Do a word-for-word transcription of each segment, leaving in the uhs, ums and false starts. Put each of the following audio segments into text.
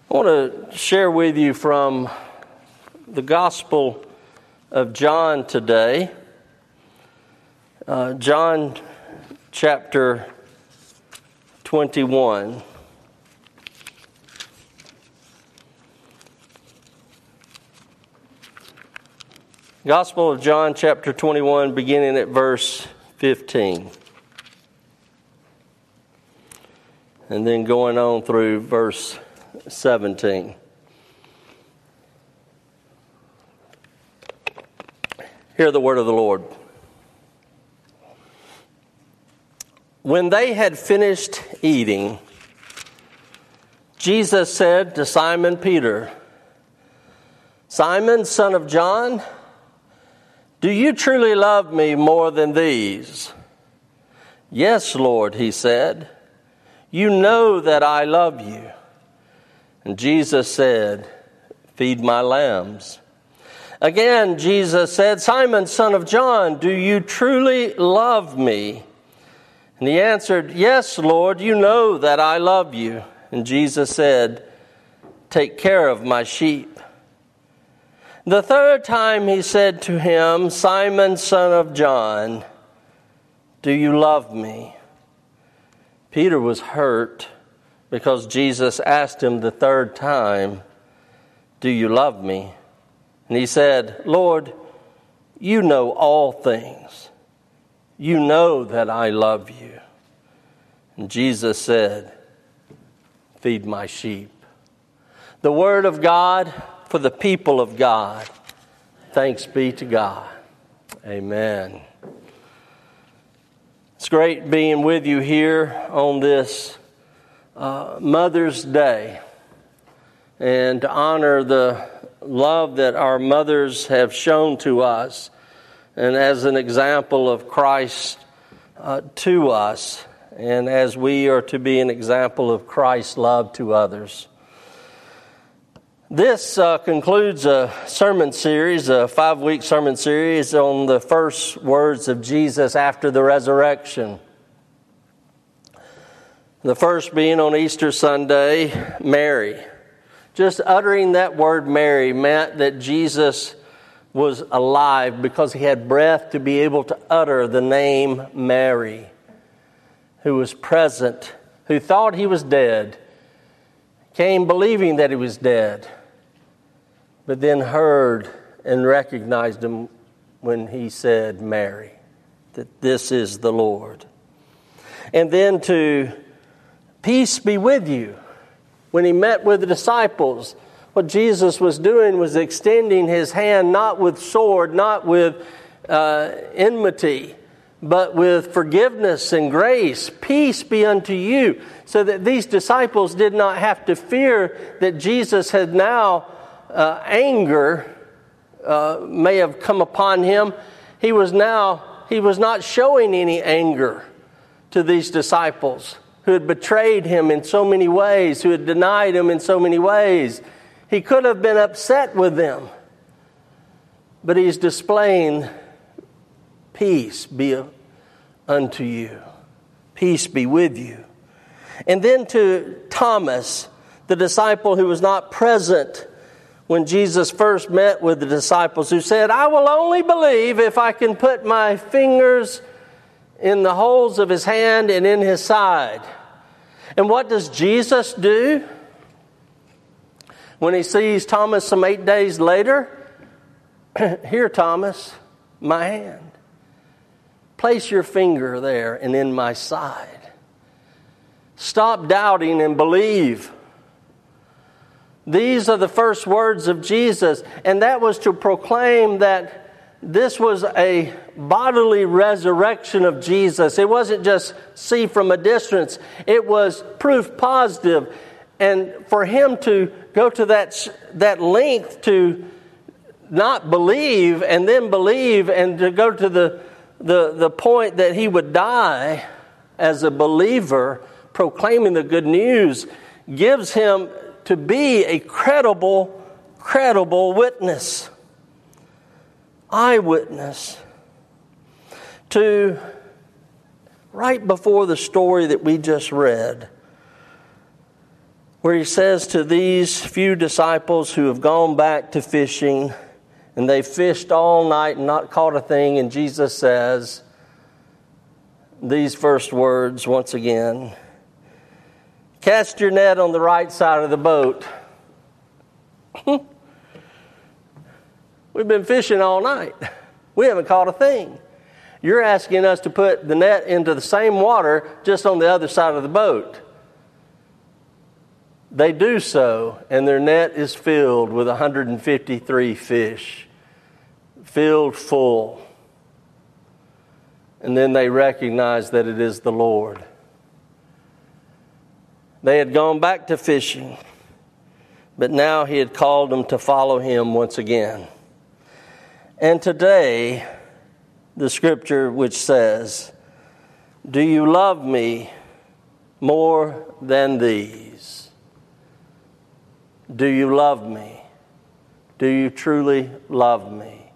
I want to share with you from the Gospel of John today. Uh, John chapter twenty-one. Gospel of John chapter twenty-one, beginning at verse fifteen. And then going on through verse seventeen. Hear the word of the Lord. When they had finished eating, Jesus said to Simon Peter, "Simon, son of John, do you truly love me more than these?" "Yes, Lord," he said. "You know that I love you." And Jesus said, "Feed my lambs." Again, Jesus said, "Simon, son of John, do you truly love me?" And he answered, "Yes, Lord, you know that I love you." And Jesus said, "Take care of my sheep." The third time he said to him, "Simon, son of John, do you love me?" Peter was hurt because Jesus asked him the third time, "Do you love me?" And he said, "Lord, you know all things. You know that I love you." And Jesus said, "Feed my sheep." The word of God for the people of God. Thanks be to God. Amen. It's great being with you here on this uh, Mother's Day and to honor the love that our mothers have shown to us and as an example of Christ uh, to us and as we are to be an example of Christ's love to others. This uh, concludes a sermon series, a five-week sermon series on the first words of Jesus after the resurrection. The first being on Easter Sunday, Mary. Just uttering that word Mary meant that Jesus was alive because he had breath to be able to utter the name Mary, who was present, who thought he was dead, came believing that he was dead, but then heard and recognized him when he said Mary, that this is the Lord. And then to peace be with you. When he met with the disciples, what Jesus was doing was extending his hand not with sword, not with uh, enmity, but with forgiveness and grace. Peace be unto you. So that these disciples did not have to fear that Jesus had now uh, anger uh, may have come upon him. He was now, he was not showing any anger to these disciples who had betrayed him in so many ways, who had denied him in so many ways. He could have been upset with them, but he's displaying peace be unto you. Peace be with you. And then to Thomas, the disciple who was not present when Jesus first met with the disciples, who said, "I will only believe if I can put my fingers in the holes of his hand and in his side." And what does Jesus do when he sees Thomas some eight days later? "Here, Thomas, my hand. Place your finger there and in my side. Stop doubting and believe." These are the first words of Jesus, and that was to proclaim that this was a bodily resurrection of Jesus. It wasn't just see from a distance. It was proof positive. And for him to go to that, that length to not believe and then believe, and to go to the, the, the point that he would die as a believer proclaiming the good news, gives him to be a credible, credible witness. Eyewitness to right before the story that we just read, where he says to these few disciples who have gone back to fishing, and they fished all night and not caught a thing, and Jesus says these first words once again, "Cast your net on the right side of the boat." We've been fishing all night. We haven't caught a thing. You're asking us to put the net into the same water just on the other side of the boat. They do so, and their net is filled with one hundred fifty-three fish, filled full. And then they recognize that it is the Lord. They had gone back to fishing, but now he had called them to follow him once again. And today, the scripture which says, "Do you love me more than these?" Do you love me? Do you truly love me?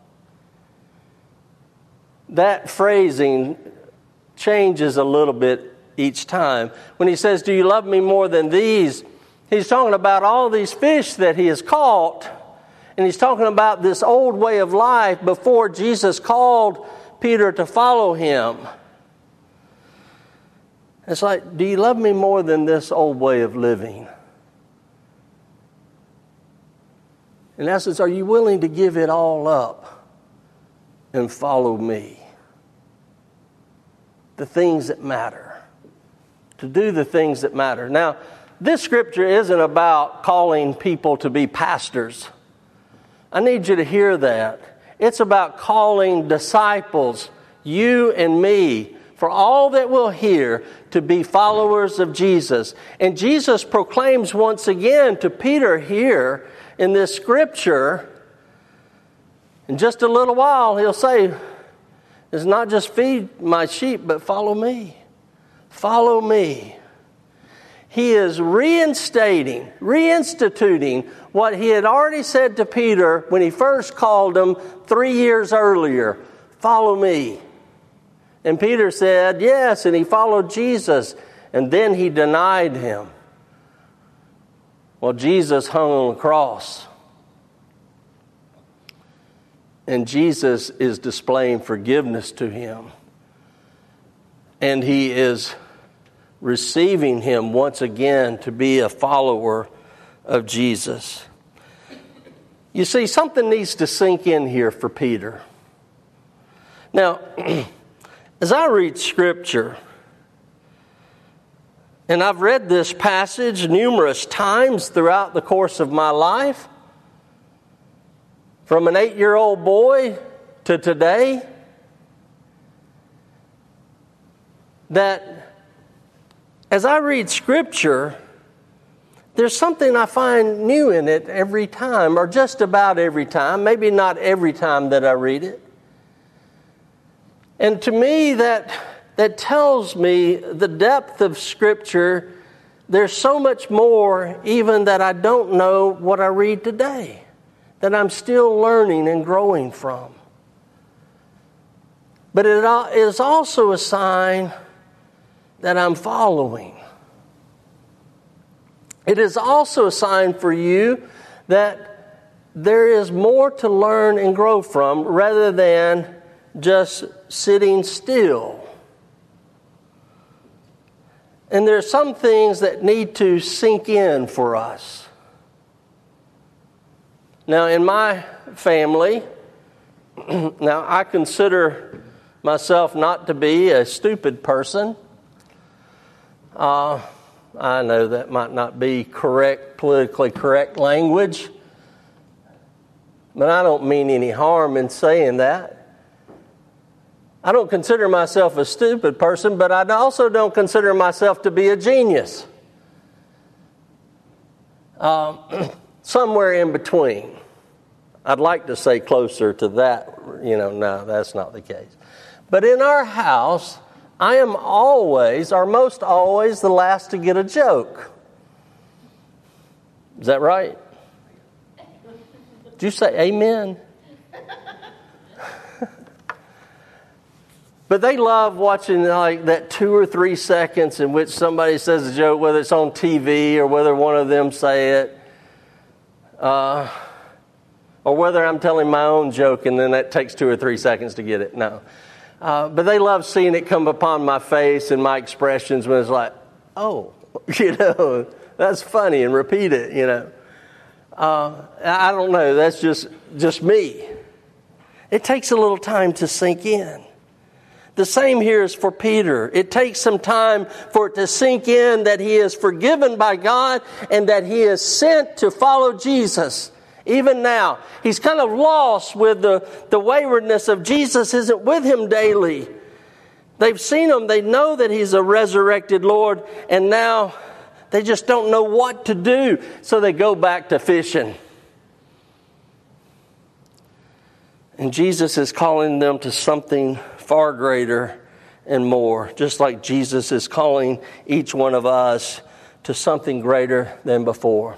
That phrasing changes a little bit each time. When he says, "Do you love me more than these?" he's talking about all these fish that he has caught. And he's talking about this old way of life before Jesus called Peter to follow him. It's like, do you love me more than this old way of living? In essence, are you willing to give it all up and follow me? The things that matter. To do the things that matter. Now, this scripture isn't about calling people to be pastors. I need you to hear that. It's about calling disciples, you and me, for all that will hear, to be followers of Jesus. And Jesus proclaims once again to Peter here in this scripture, in just a little while, he'll say, it's not just feed my sheep, but follow me. Follow me. He is reinstating, reinstituting what he had already said to Peter when he first called him three years earlier. Follow me. And Peter said, yes, and he followed Jesus. And then he denied him. Well, Jesus hung on the cross. And Jesus is displaying forgiveness to him. And he is receiving him once again to be a follower of Jesus. You see, something needs to sink in here for Peter. Now, as I read Scripture, and I've read this passage numerous times throughout the course of my life, from an eight-year-old boy to today, that as I read Scripture, there's something I find new in it every time, or just about every time, maybe not every time that I read it. And to me, that, that tells me the depth of Scripture. There's so much more even that I don't know what I read today, that I'm still learning and growing from. But it is also a sign that I'm following. It is also a sign for you that there is more to learn and grow from rather than just sitting still. And there are some things that need to sink in for us. Now, in my family, now I consider myself not to be a stupid person. Uh, I know that might not be correct, politically correct language, but I don't mean any harm in saying that. I don't consider myself a stupid person, but I also don't consider myself to be a genius. Uh, somewhere in between. I'd like to say closer to that. You know, no, that's not the case. But in our house, I am always, or most always, the last to get a joke. Is that right? Did you say amen? But they love watching like that two or three seconds in which somebody says a joke, whether it's on T V or whether one of them say it. Uh, or whether I'm telling my own joke and then that takes two or three seconds to get it. No. Uh, but they love seeing it come upon my face and my expressions when it's like, oh, you know, that's funny, and repeat it, you know. Uh, I don't know. That's just, just me. It takes a little time to sink in. The same here is for Peter. It takes some time for it to sink in that he is forgiven by God and that he is sent to follow Jesus. Even now, he's kind of lost with the, the waywardness of Jesus isn't with him daily. They've seen him. They know that he's a resurrected Lord. And now they just don't know what to do. So they go back to fishing. And Jesus is calling them to something far greater and more. Just like Jesus is calling each one of us to something greater than before.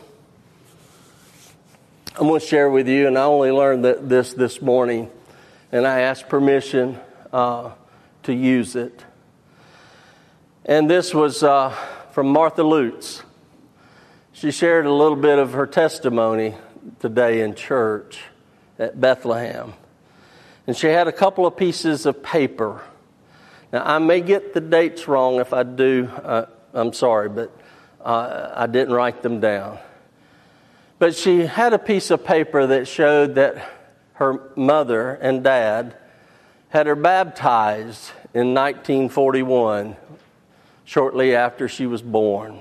I'm going to share with you, and I only learned that this this morning, and I asked permission uh, to use it. And this was uh, from Martha Lutz. She shared a little bit of her testimony today in church at Bethlehem. And she had a couple of pieces of paper. Now, I may get the dates wrong. If I do, uh, I'm sorry, but uh, I didn't write them down. But she had a piece of paper that showed that her mother and dad had her baptized in nineteen forty-one, shortly after she was born.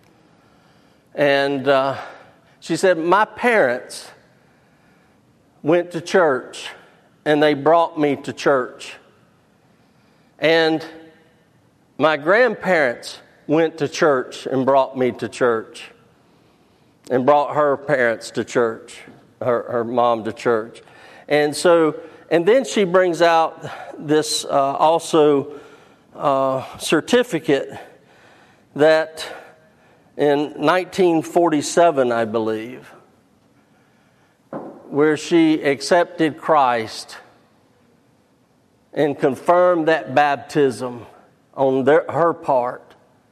And uh, she said, my parents went to church, and they brought me to church. And my grandparents went to church and brought me to church. And brought her parents to church, her, her mom to church. And so, and then she brings out this uh, also uh, certificate that in nineteen forty-seven, I believe, where she accepted Christ and confirmed that baptism on their, her part.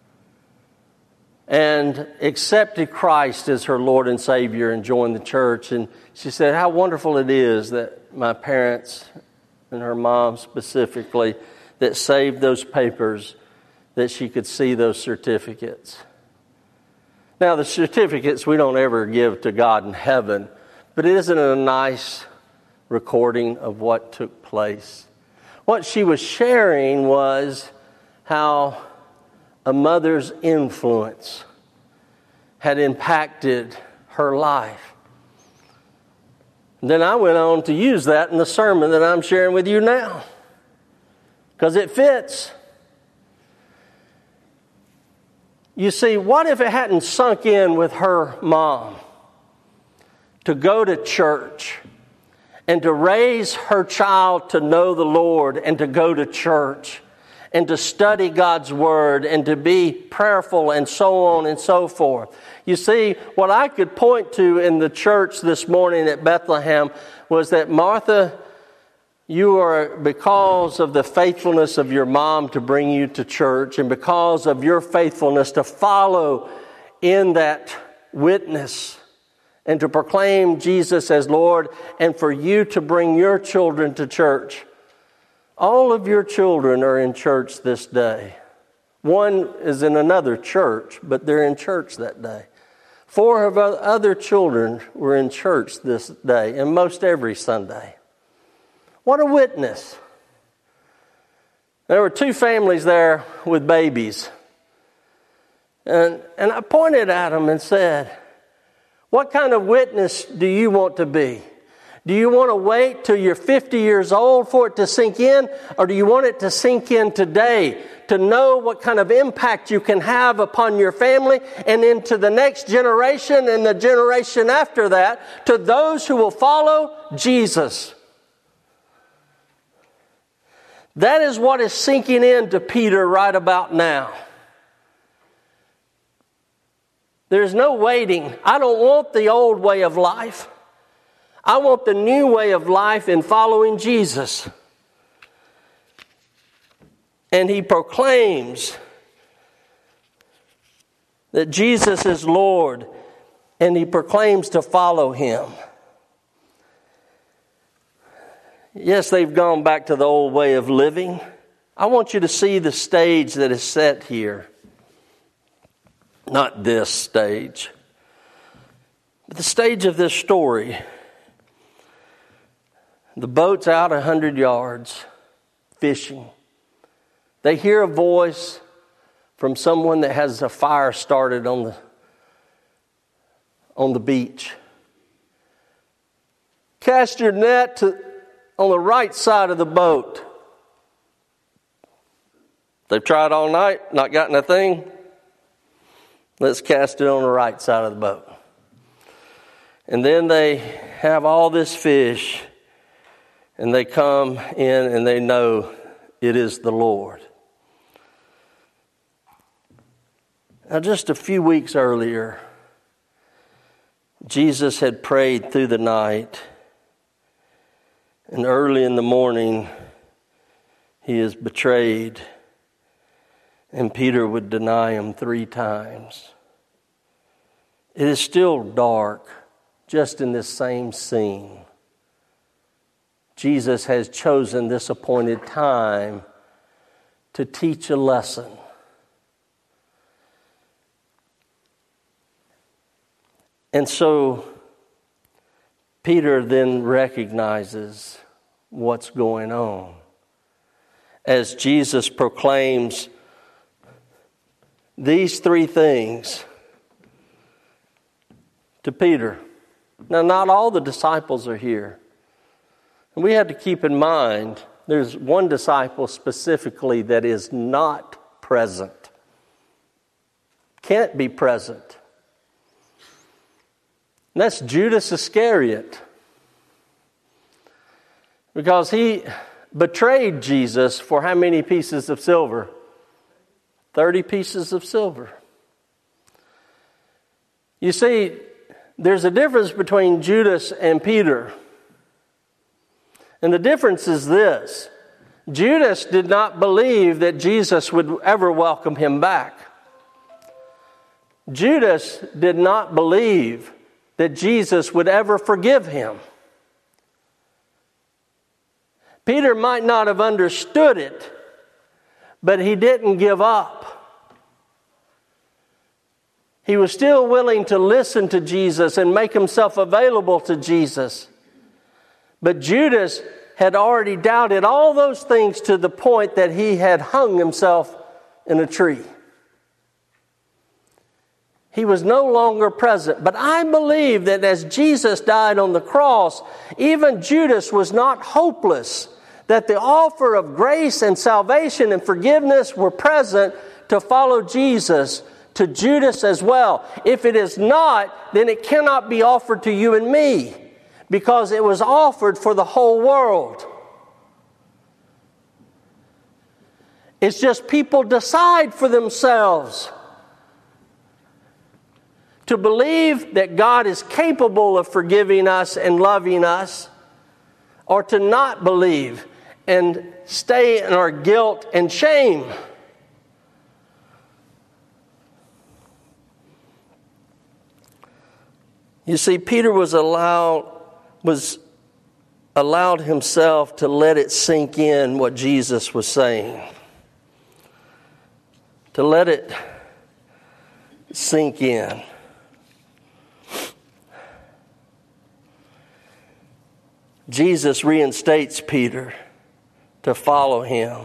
And accepted Christ as her Lord and Savior and joined the church. And she said how wonderful it is that my parents and her mom specifically that saved those papers, that she could see those certificates. Now, the certificates we don't ever give to God in heaven, but isn't it a nice recording of what took place? What she was sharing was how a mother's influence had impacted her life. And then I went on to use that in the sermon that I'm sharing with you now, because it fits. You see, what if it hadn't sunk in with her mom to go to church and to raise her child to know the Lord and to go to church and to study God's Word and to be prayerful and so on and so forth? You see, what I could point to in the church this morning at Bethlehem was that, Martha, you are, because of the faithfulness of your mom to bring you to church and because of your faithfulness to follow in that witness and to proclaim Jesus as Lord, and for you to bring your children to church. All of your children are in church this day. One is in another church, but they're in church that day. Four of our other children were in church this day, and most every Sunday. What a witness. There were two families there with babies. And, and I pointed at them and said, what kind of witness do you want to be? Do you want to wait till you're fifty years old for it to sink in? Or do you want it to sink in today to know what kind of impact you can have upon your family and into the next generation and the generation after that to those who will follow Jesus? That is what is sinking into Peter right about now. There's no waiting. I don't want the old way of life. I want the new way of life in following Jesus. and he proclaims that Jesus is Lord, and he proclaims to follow him. Yes, they've gone back to the old way of living. I want you to see the stage that is set here. Not this stage, but the stage of this story. The boat's out a hundred yards, fishing. They hear a voice from someone that has a fire started on the on the beach. Cast your net to, on the right side of the boat. They've tried all night, not gotten a thing. Let's cast it on the right side of the boat. And then they have all this fish, and they come in and they know it is the Lord. Now, just a few weeks earlier, Jesus had prayed through the night, and early in the morning, he is betrayed, and Peter would deny him three times. It is still dark, just in this same scene. Jesus has chosen this appointed time to teach a lesson. And so Peter then recognizes what's going on as Jesus proclaims these three things to Peter. Now, not all the disciples are here. And we have to keep in mind there's one disciple specifically that is not present. Can't be present. And that's Judas Iscariot. Because he betrayed Jesus for how many pieces of silver? thirty pieces of silver. You see, there's a difference between Judas and Peter. And the difference is this. Judas did not believe that Jesus would ever welcome him back. Judas did not believe that Jesus would ever forgive him. Peter might not have understood it, but he didn't give up. He was still willing to listen to Jesus and make himself available to Jesus. But Judas had already doubted all those things to the point that he had hung himself in a tree. He was no longer present. But I believe that as Jesus died on the cross, even Judas was not hopeless, that the offer of grace and salvation and forgiveness were present to follow Jesus to Judas as well. If it is not, then it cannot be offered to you and me, because it was offered for the whole world. It's just people decide for themselves to believe that God is capable of forgiving us and loving us, or to not believe and stay in our guilt and shame. You see, Peter was allowed was allowed himself to let it sink in what Jesus was saying. To let it sink in. Jesus reinstates Peter to follow him.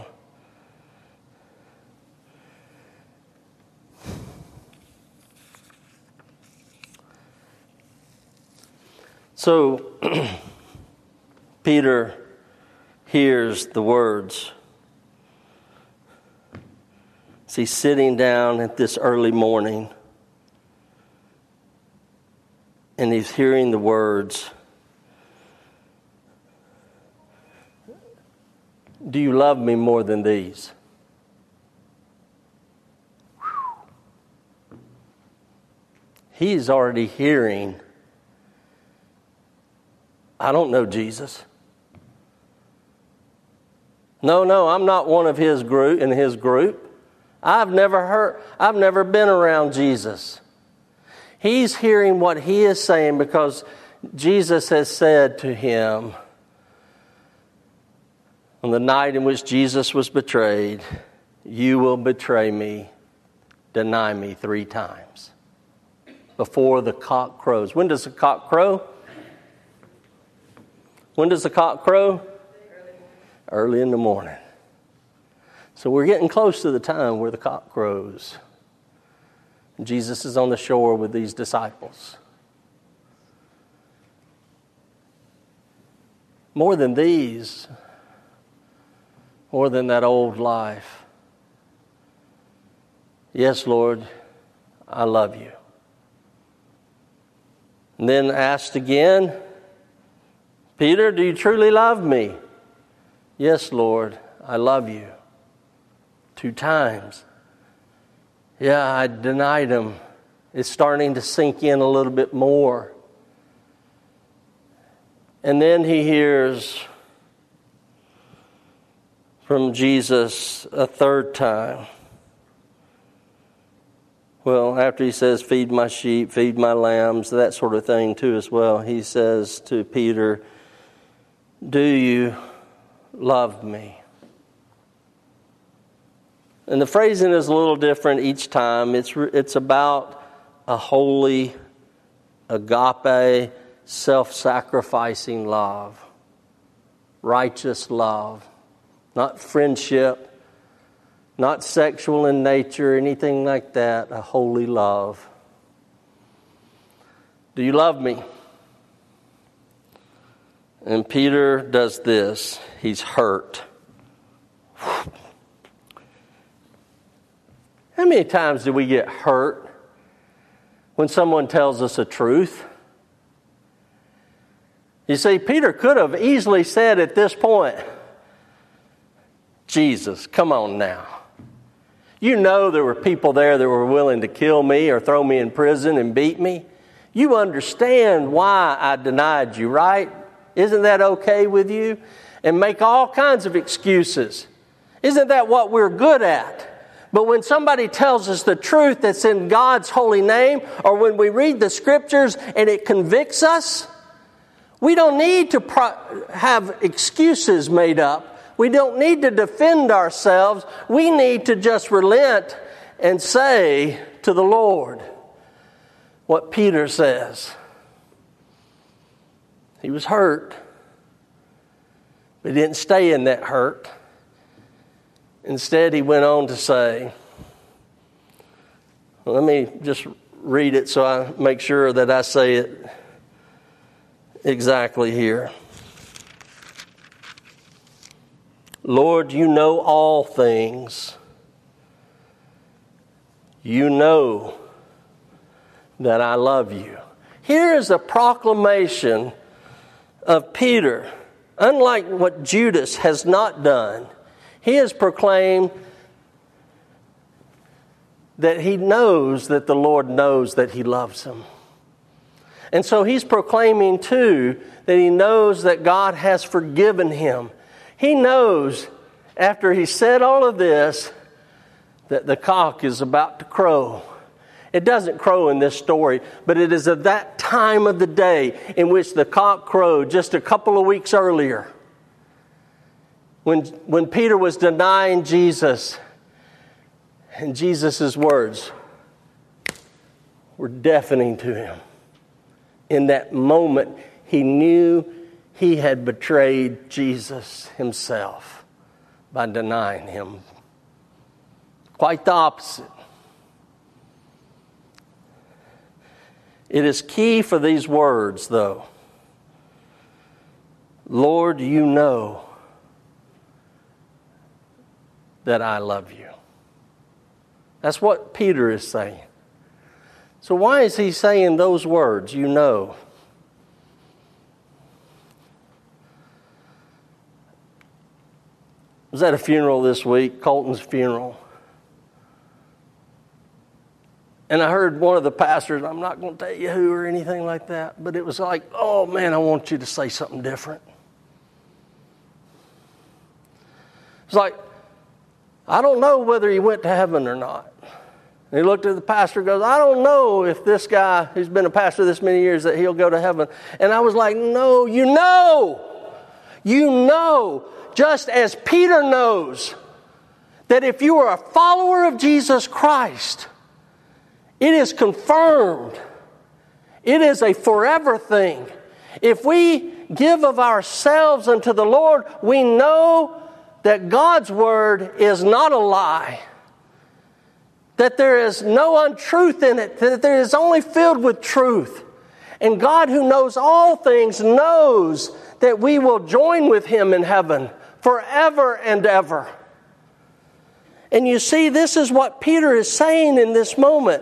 So, Peter hears the words. So he's sitting down at this early morning, and he's hearing the words, "Do you love me more than these?" Whew. He's already hearing, "I don't know Jesus. No, no, I'm not one of his group in his group. I've never heard, I've never been around Jesus. He's hearing what he is saying because Jesus has said to him on the night in which Jesus was betrayed, you will betray me, deny me three times before the cock crows. When does the cock crow? When does the cock crow? Early in the morning. So we're getting close to the time where the cock crows. Jesus is on the shore with these disciples. More than these, more than that old life. Yes, Lord, I love you. And then asked again, Peter, do you truly love me? Yes, Lord, I love you. Two times. Yeah, I denied him. It's starting to sink in a little bit more. And then he hears from Jesus a third time. Well, after he says, feed my sheep, feed my lambs, that sort of thing too as well, he says to Peter, do you love me? And the phrasing is a little different each time. It's it's about a holy, agape, self-sacrificing love. Righteous love. Not friendship. Not sexual in nature, anything like that. A holy love. Do you love me? And Peter does this. He's hurt. How many times do we get hurt when someone tells us a truth? You see, Peter could have easily said at this point, Jesus, come on now. You know there were people there that were willing to kill me or throw me in prison and beat me. You understand why I denied you, right? Isn't that okay with you? And make all kinds of excuses. Isn't that what we're good at? But when somebody tells us the truth that's in God's holy name, or when we read the scriptures and it convicts us, we don't need to pro- have excuses made up. We don't need to defend ourselves. We need to just relent and say to the Lord what Peter says. He was hurt, but he didn't stay in that hurt. Instead, he went on to say, well, let me just read it so I make sure that I say it exactly here. Lord, you know all things. You know that I love you. Here is a proclamation of Peter. Unlike what Judas has not done, he has proclaimed that he knows that the Lord knows that he loves him. And so he's proclaiming too that he knows that God has forgiven him. He knows after he said all of this that the cock is about to crow. It doesn't crow in this story, but it is at that time of the day in which the cock crowed just a couple of weeks earlier. When, when Peter was denying Jesus, and Jesus' words were deafening to him. In that moment, he knew he had betrayed Jesus himself by denying him. Quite the opposite. It is key for these words, though. Lord, you know that I love you. That's what Peter is saying. So why is he saying those words, you know? I was at a funeral this week, Colton's funeral. And I heard one of the pastors, I'm not going to tell you who or anything like that, but it was like, oh man, I want you to say something different. It's like, I don't know whether he went to heaven or not. And he looked at the pastor and goes, I don't know if this guy who's been a pastor this many years that he'll go to heaven. And I was like, no, you know. You know, just as Peter knows that if you are a follower of Jesus Christ, it is confirmed. It is a forever thing. If we give of ourselves unto the Lord, we know that God's word is not a lie, that there is no untruth in it, that it is only filled with truth. And God, who knows all things, knows that we will join with Him in heaven forever and ever. And you see, this is what Peter is saying in this moment.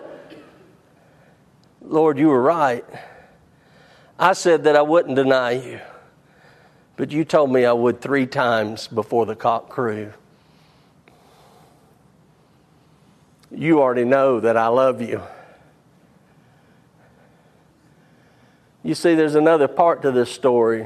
Lord, you were right. I said that I wouldn't deny you, but you told me I would three times before the cock crew. You already know that I love you. You see, there's another part to this story.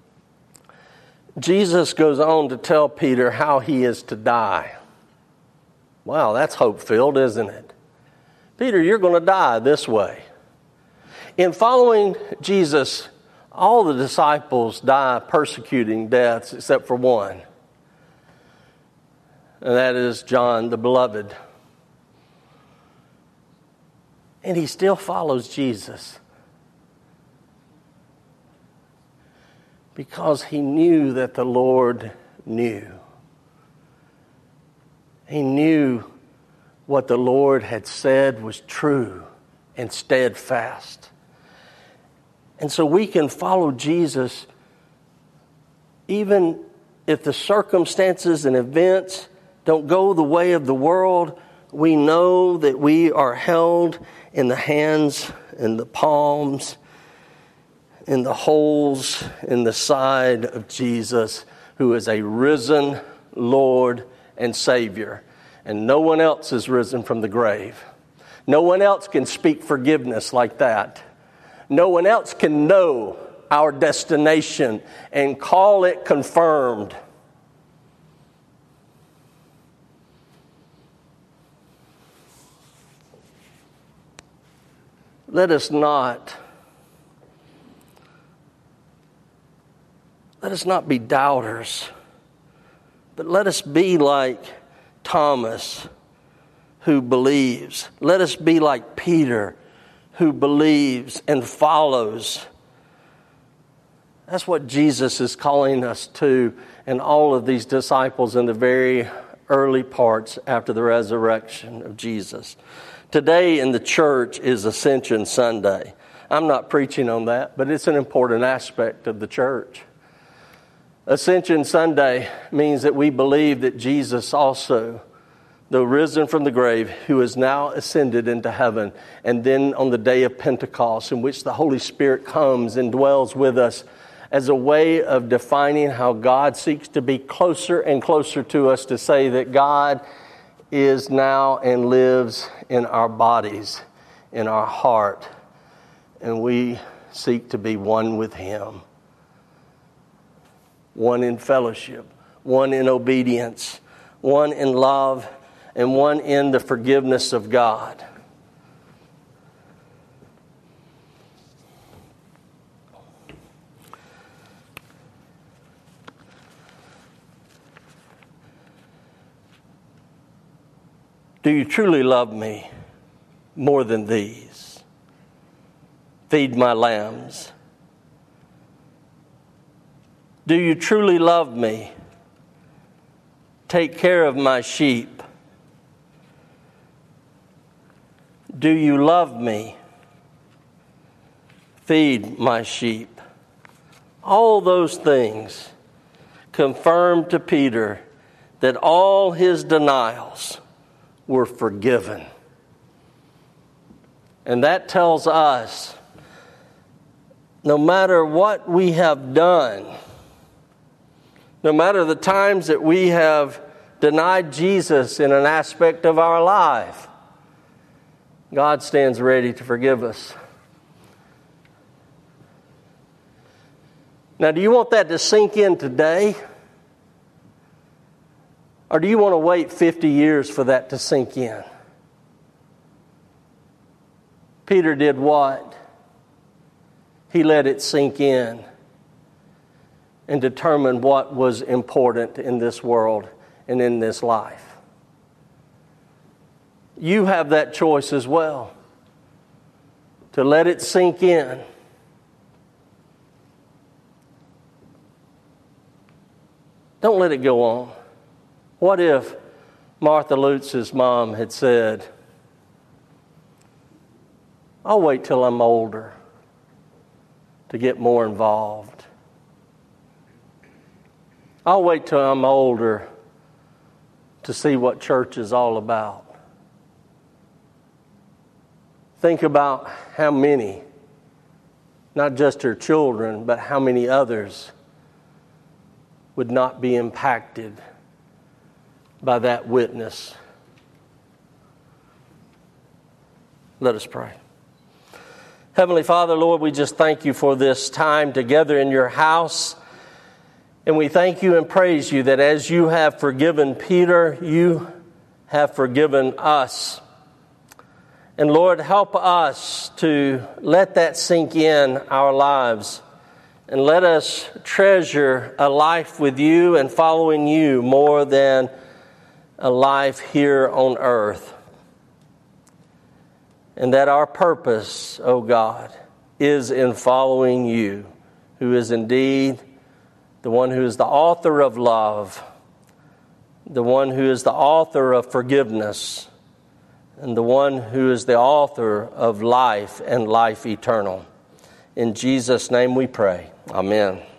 Jesus goes on to tell Peter how he is to die. Wow, that's hope-filled, isn't it? Peter, you're going to die this way. In following Jesus, all the disciples die persecuting deaths except for one. And that is John the Beloved. And he still follows Jesus. Because he knew that the Lord knew. He knew what the Lord had said was true and steadfast. And so we can follow Jesus even if the circumstances and events don't go the way of the world. We know that we are held in the hands and the palms, in the holes in the side of Jesus, who is a risen Lord and Savior. And no one else is risen from the grave. No one else can speak forgiveness like that. No one else can know our destination and call it confirmed. Let us not, let us not be doubters, but let us be like Thomas, who believes. Let us be like Peter, who believes and follows. That's what Jesus is calling us to, and all of these disciples in the very early parts after the resurrection of Jesus. Today in the church is Ascension Sunday. I'm not preaching on that, but it's an important aspect of the church. Ascension Sunday means that we believe that Jesus also, though risen from the grave, who is now ascended into heaven, and then on the day of Pentecost, in which the Holy Spirit comes and dwells with us as a way of defining how God seeks to be closer and closer to us, to say that God is now and lives in our bodies, in our heart, and we seek to be one with Him. One in fellowship, one in obedience, one in love, and one in the forgiveness of God. Do you truly love me more than these? Feed my lambs. Do you truly love me? Take care of my sheep. Do you love me? Feed my sheep. All those things confirmed to Peter that all his denials were forgiven. And that tells us, no matter what we have done, no matter the times that we have denied Jesus in an aspect of our life, God stands ready to forgive us. Now, do you want that to sink in today? Or do you want to wait fifty years for that to sink in? Peter did what? He let it sink in and determined what was important in this world and in this life. You have that choice as well, to let it sink in. Don't let it go on. What if Martha Lutz's mom had said, I'll wait till I'm older to get more involved. I'll wait till I'm older to see what church is all about. Think about how many, not just her children, but how many others would not be impacted by that witness. Let us pray. Heavenly Father, Lord, we just thank you for this time together in your house. And we thank you and praise you that as you have forgiven Peter, you have forgiven us. And Lord, help us to let that sink in our lives. And let us treasure a life with you and following you more than a life here on earth. And that our purpose, O God, is in following you, who is indeed the one who is the author of love, the one who is the author of forgiveness, and the one who is the author of life and life eternal. In Jesus' name we pray. Amen.